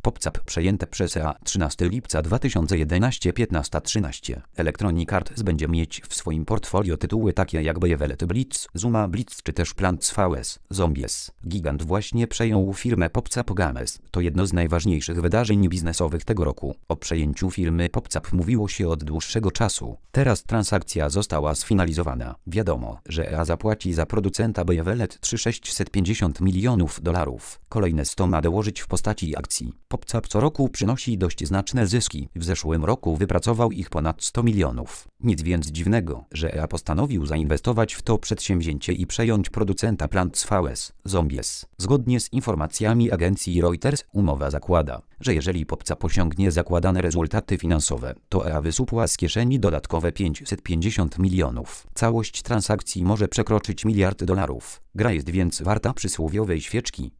PopCap przejęte przez EA 13 lipca 2011 15:13. Electronic Arts będzie mieć w swoim portfolio tytuły takie jak Beyevelet Blitz, Zuma Blitz czy też Plants vs. Zombies. Gigant właśnie przejął firmę PopCap Games. To jedno z najważniejszych wydarzeń biznesowych tego roku. O przejęciu firmy PopCap mówiło się od dłuższego czasu. Teraz transakcja została sfinalizowana. Wiadomo, że EA zapłaci za producenta Beyevelet $650 milionów. Kolejne 100 ma dołożyć w postaci akcji. PopCap co roku przynosi dość znaczne zyski. W zeszłym roku wypracował ich ponad 100 milionów. Nic więc dziwnego, że EA postanowił zainwestować w to przedsięwzięcie i przejąć producenta Plants vs. Zombies. Zgodnie z informacjami agencji Reuters, umowa zakłada, że jeżeli PopCap osiągnie zakładane rezultaty finansowe, to EA wysupła z kieszeni dodatkowe 550 milionów. Całość transakcji może przekroczyć $1 miliard. Gra jest więc warta przysłowiowej świeczki.